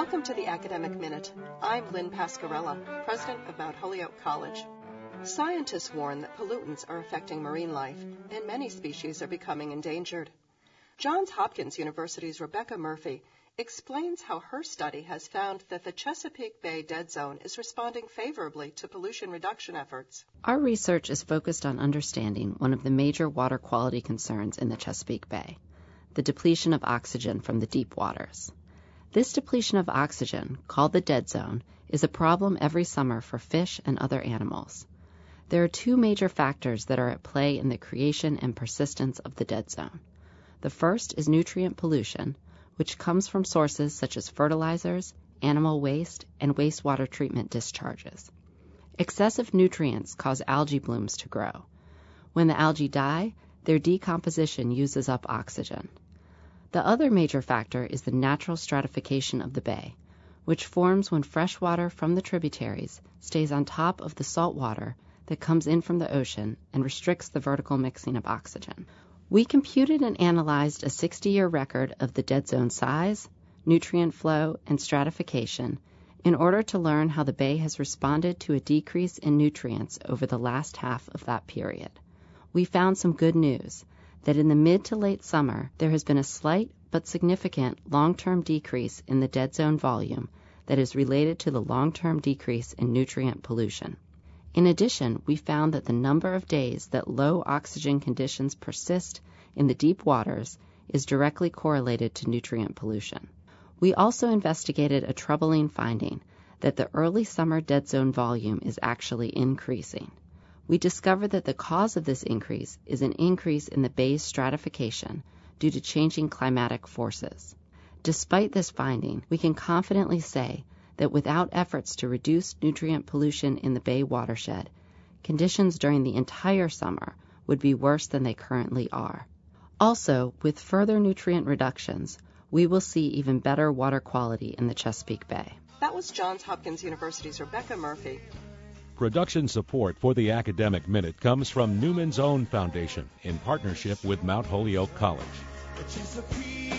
Welcome to the Academic Minute. I'm Lynn Pascarella, president of Mount Holyoke College. Scientists warn that pollutants are affecting marine life, and many species are becoming endangered. Johns Hopkins University's Rebecca Murphy explains how her study has found that the Chesapeake Bay dead zone is responding favorably to pollution reduction efforts. Our research is focused on understanding one of the major water quality concerns in the Chesapeake Bay, the depletion of oxygen from the deep waters. This depletion of oxygen, called the dead zone, is a problem every summer for fish and other animals. There are two major factors that are at play in the creation and persistence of the dead zone. The first is nutrient pollution, which comes from sources such as fertilizers, animal waste, and wastewater treatment discharges. Excessive nutrients cause algae blooms to grow. When the algae die, their decomposition uses up oxygen. The other major factor is the natural stratification of the bay, which forms when fresh water from the tributaries stays on top of the salt water that comes in from the ocean and restricts the vertical mixing of oxygen. We computed and analyzed a 60-year record of the dead zone size, nutrient flow, and stratification in order to learn how the bay has responded to a decrease in nutrients over the last half of that period. We found some good news, that in the mid to late summer there has been a slight but significant long-term decrease in the dead zone volume that is related to the long-term decrease in nutrient pollution. In addition, we found that the number of days that low oxygen conditions persist in the deep waters is directly correlated to nutrient pollution. We also investigated a troubling finding that the early summer dead zone volume is actually increasing. We discovered that the cause of this increase is an increase in the bay's stratification due to changing climatic forces. Despite this finding, we can confidently say that without efforts to reduce nutrient pollution in the bay watershed, conditions during the entire summer would be worse than they currently are. Also, with further nutrient reductions, we will see even better water quality in the Chesapeake Bay. That was Johns Hopkins University's Rebecca Murphy. Production support for the Academic Minute comes from Newman's Own Foundation in partnership with Mount Holyoke College.